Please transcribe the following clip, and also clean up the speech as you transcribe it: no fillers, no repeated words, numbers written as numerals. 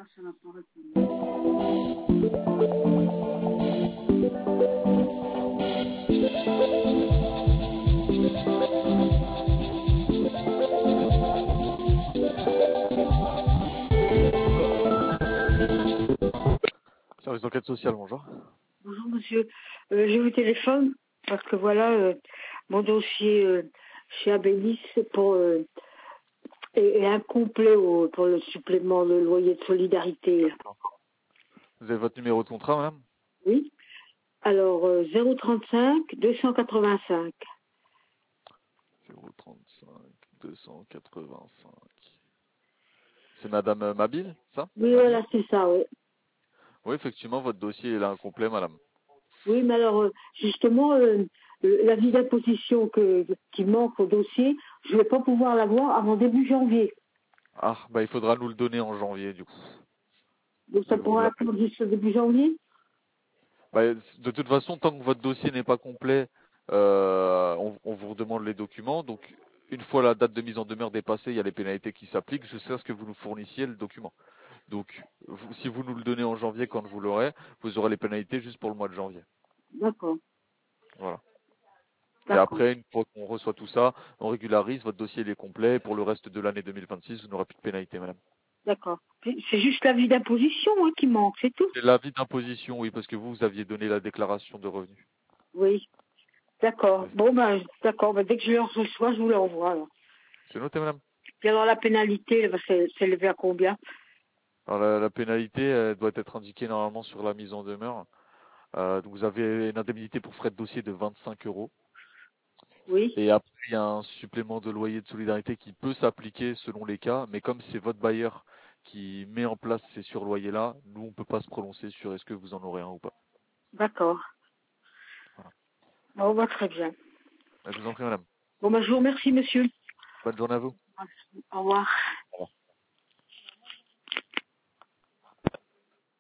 ça va pas répondre. Service d'enquête sociale, bonjour. Bonjour monsieur, je vous téléphone parce que voilà, mon dossier chez Abélis est incomplet pour le supplément de loyer de solidarité. Vous avez votre numéro de contrat, madame? Oui. Alors 035 285. 035 285. C'est madame Mabille, ça? Oui, Mabille? voilà, c'est ça, oui. Oui, effectivement, votre dossier est là incomplet, madame. Oui, mais alors justement, l'avis d'imposition qui manque au dossier, je ne vais pas pouvoir l'avoir avant début janvier. Ah, bah il faudra nous le donner en janvier, du coup. Donc ça Vu que vous pourra l'avez. attendre jusqu'au début janvier? Bah, de toute façon, tant que votre dossier n'est pas complet, on vous redemande les documents. Donc, une fois la date de mise en demeure dépassée, il y a les pénalités qui s'appliquent jusqu'à ce que vous nous fournissiez le document. Donc, si vous nous le donnez en janvier quand vous l'aurez, vous aurez les pénalités juste pour le mois de janvier. D'accord, Voilà. Et d'accord, après, une fois qu'on reçoit tout ça, on régularise, votre dossier il est complet. Et pour le reste de l'année 2026, vous n'aurez plus de pénalité, madame. d'accord. C'est juste l'avis d'imposition qui manque, c'est tout. C'est l'avis d'imposition, oui, parce que vous aviez donné la déclaration de revenus. Oui, d'accord. Bon, ben, d'accord. Ben, dès que je le reçois, je vous l'envoie. Alors. C'est noté, madame. Puis alors, la pénalité, c'est levé à combien? Alors, la pénalité doit être indiquée normalement sur la mise en demeure. Donc vous avez une indemnité pour frais de dossier de 25 euros. Oui, Et après, il y a un supplément de loyer de solidarité qui peut s'appliquer selon les cas. Mais comme c'est votre bailleur qui met en place ces surloyers-là, nous, on peut pas se prononcer sur est-ce que vous en aurez un ou pas. d'accord. Voilà. Bon, ben, très bien. Je vous en prie, madame. Bon, ben, je vous remercie, monsieur. Bonne journée à vous. Au revoir.